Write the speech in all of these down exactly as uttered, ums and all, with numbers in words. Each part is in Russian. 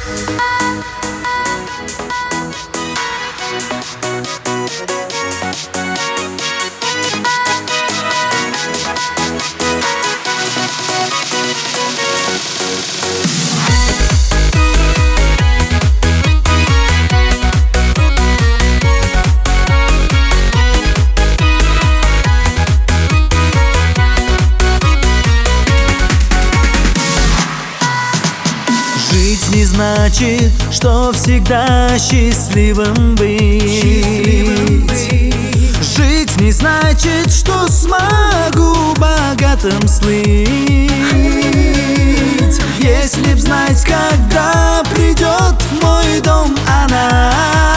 Жить не значит, что всегда счастливым быть. счастливым быть. Жить не значит, что смогу богатым слыть. Если б знать, когда придет в мой дом она,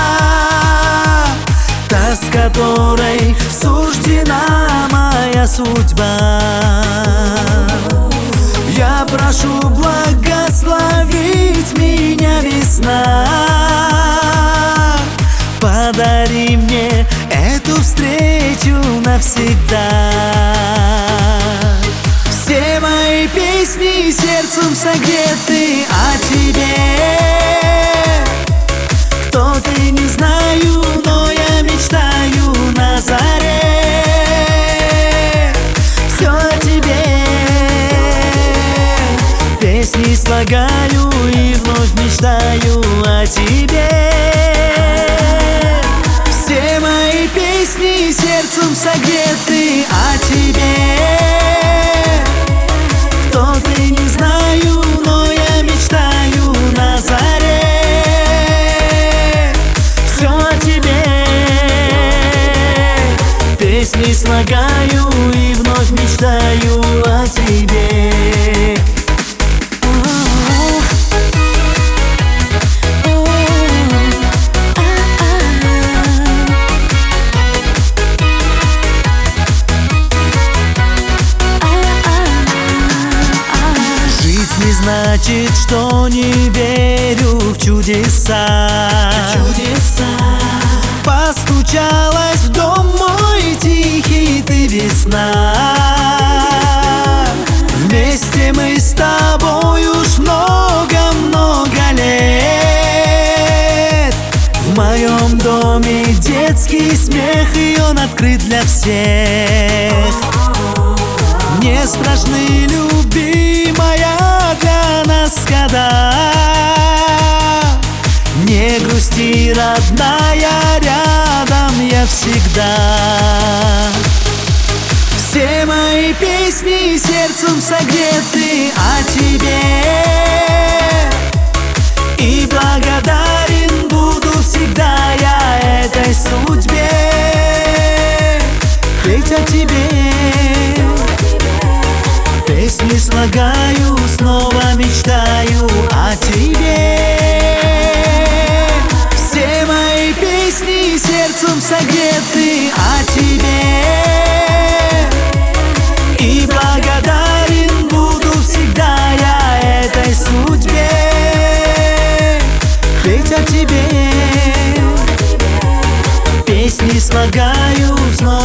та, с которой суждена моя судьба. Я прошу благословить меня, весна. Подари мне эту встречу навсегда. Все мои песни сердцем согреты о тебе. Кто ты, не знаю, но я мечтаю на заре. Все о тебе. Песни слагаю и вновь мечтаю о тебе. Все мои песни сердцем согреты о тебе. Кто ты, не знаю, но я мечтаю на заре. Все о тебе. Песни слагаю и вновь мечтаю о тебе. Не значит, что не верю в чудеса. чудеса. Постучалась в дом мой тихий ты, весна. Вместе мы с тобой уж много-много лет. В моем доме детский смех, и он открыт для всех. Не страшны, любимая, для нас года. Не грусти, родная, рядом я всегда. Все мои песни сердцем согреты о тебе. И благодарен буду всегда я этой судьбе. Петь о тебе. Песни слагаю, снова мечтаю о тебе. Все мои песни сердцем согреты о тебе. И благодарен буду всегда я этой судьбе. Петь о тебе. Песни слагаю, снова